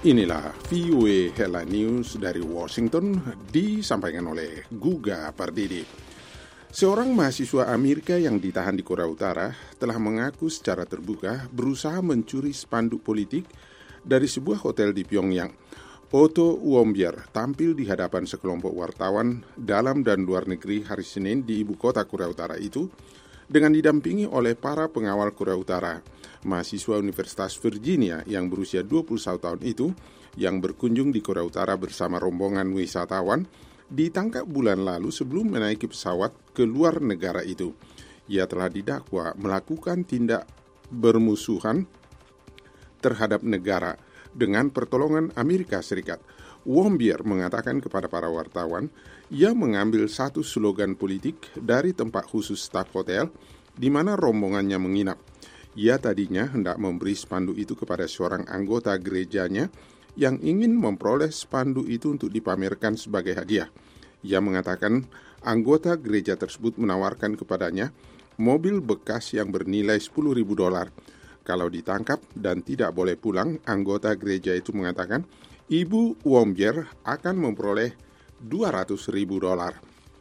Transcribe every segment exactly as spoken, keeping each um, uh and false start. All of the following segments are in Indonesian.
Inilah V O A Headline News dari Washington, disampaikan oleh Guga Pardidi. Seorang mahasiswa Amerika yang ditahan di Korea Utara telah mengaku secara terbuka berusaha mencuri spanduk politik dari sebuah hotel di Pyongyang. Otto Warmbier tampil di hadapan sekelompok wartawan dalam dan luar negeri hari Senin di ibu kota Korea Utara itu dengan didampingi oleh para pengawal Korea Utara. Mahasiswa Universitas Virginia yang berusia dua puluh satu tahun itu yang berkunjung di Korea Utara bersama rombongan wisatawan ditangkap bulan lalu sebelum menaiki pesawat ke luar negara itu. Ia telah didakwa melakukan tindak bermusuhan terhadap negara dengan pertolongan Amerika Serikat. Warmbier mengatakan kepada para wartawan, ia mengambil satu slogan politik dari tempat khusus staf hotel di mana rombongannya menginap. Ia tadinya hendak memberi spanduk itu kepada seorang anggota gerejanya yang ingin memperoleh spanduk itu untuk dipamerkan sebagai hadiah. Ia mengatakan anggota gereja tersebut menawarkan kepadanya mobil bekas yang bernilai sepuluh ribu dolar. Kalau ditangkap dan tidak boleh pulang, anggota gereja itu mengatakan Ibu Warmbier akan memperoleh dua ratus ribu dolar.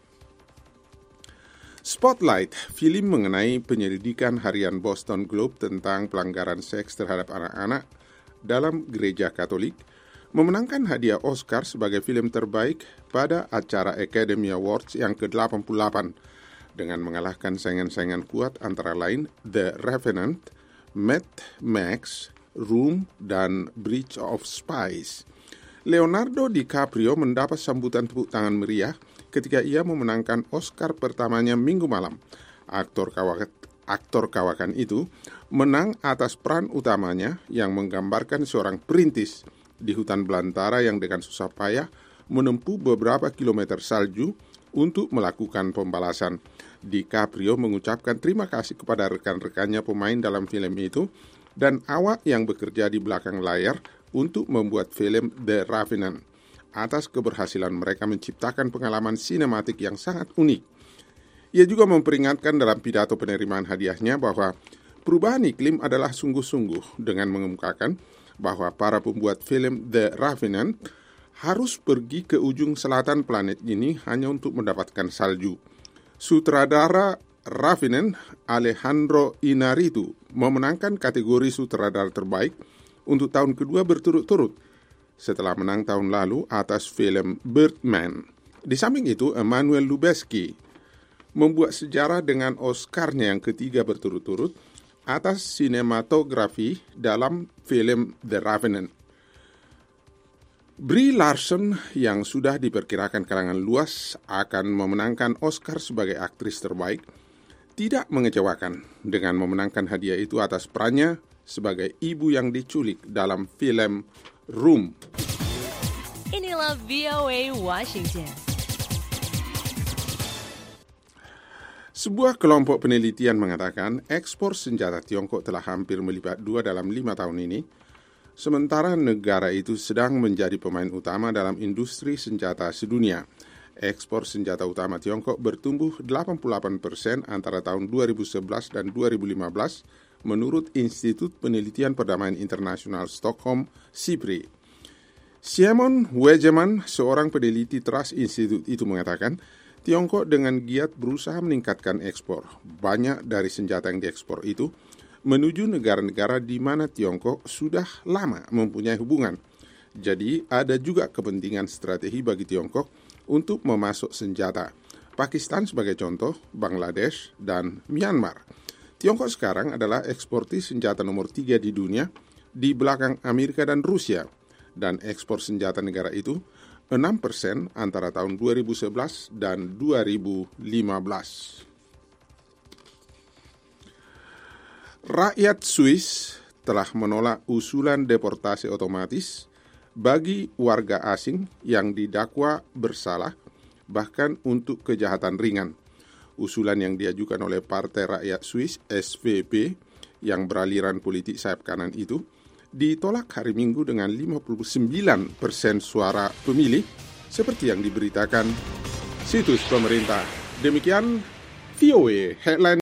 Spotlight, film mengenai penyelidikan harian Boston Globe tentang pelanggaran seks terhadap anak-anak dalam gereja Katolik, memenangkan hadiah Oscar sebagai film terbaik pada acara Academy Awards yang ke delapan puluh delapan dengan mengalahkan saingan-saingan kuat antara lain The Revenant, Mad Max, Room, dan Bridge of Spies. Leonardo DiCaprio mendapat sambutan tepuk tangan meriah ketika ia memenangkan Oscar pertamanya minggu malam. Aktor kawakan, aktor kawakan itu menang atas peran utamanya yang menggambarkan seorang perintis di hutan belantara yang dengan susah payah menempuh beberapa kilometer salju untuk melakukan pembalasan. DiCaprio mengucapkan terima kasih kepada rekan-rekannya pemain dalam film itu dan awak yang bekerja di belakang layar untuk membuat film The Revenant atas keberhasilan mereka menciptakan pengalaman sinematik yang sangat unik. Ia juga memperingatkan dalam pidato penerimaan hadiahnya bahwa perubahan iklim adalah sungguh-sungguh dengan mengemukakan bahwa para pembuat film The Revenant harus pergi ke ujung selatan planet ini hanya untuk mendapatkan salju. Sutradara Revenant Alejandro Inarritu memenangkan kategori sutradara terbaik untuk tahun kedua berturut-turut setelah menang tahun lalu atas film Birdman. Di samping itu, Emmanuel Lubezki membuat sejarah dengan Oscar-nya yang ketiga berturut-turut atas sinematografi dalam film The Revenant. Brie Larson yang sudah diperkirakan kalangan luas akan memenangkan Oscar sebagai aktris terbaik tidak mengecewakan dengan memenangkan hadiah itu atas perannya sebagai ibu yang diculik dalam film Room. Inilah V O A Washington. Sebuah kelompok penelitian mengatakan ekspor senjata Tiongkok telah hampir melipat dua dalam lima tahun ini, sementara negara itu sedang menjadi pemain utama dalam industri senjata sedunia. Ekspor senjata utama Tiongkok bertumbuh delapan puluh delapan persen antara tahun dua ribu sebelas dan dua ribu lima belas menurut Institut Penelitian Perdamaian Internasional Stockholm, SIPRI. Simon Wegeman, seorang peneliti Trust Institute itu mengatakan, Tiongkok dengan giat berusaha meningkatkan ekspor. Banyak dari senjata yang diekspor itu menuju negara-negara di mana Tiongkok sudah lama mempunyai hubungan. Jadi ada juga kepentingan strategi bagi Tiongkok untuk memasok senjata. Pakistan sebagai contoh, Bangladesh, dan Myanmar. Tiongkok sekarang adalah eksportir senjata nomor tiga di dunia di belakang Amerika dan Rusia. Dan ekspor senjata negara itu enam persen antara tahun dua ribu sebelas dan dua ribu lima belas. Rakyat Swiss telah menolak usulan deportasi otomatis bagi warga asing yang didakwa bersalah bahkan untuk kejahatan ringan. Usulan yang diajukan oleh Partai Rakyat Swiss S V P yang beraliran politik sayap kanan itu ditolak hari Minggu dengan lima puluh sembilan persen suara pemilih seperti yang diberitakan situs pemerintah. Demikian V O A Headline.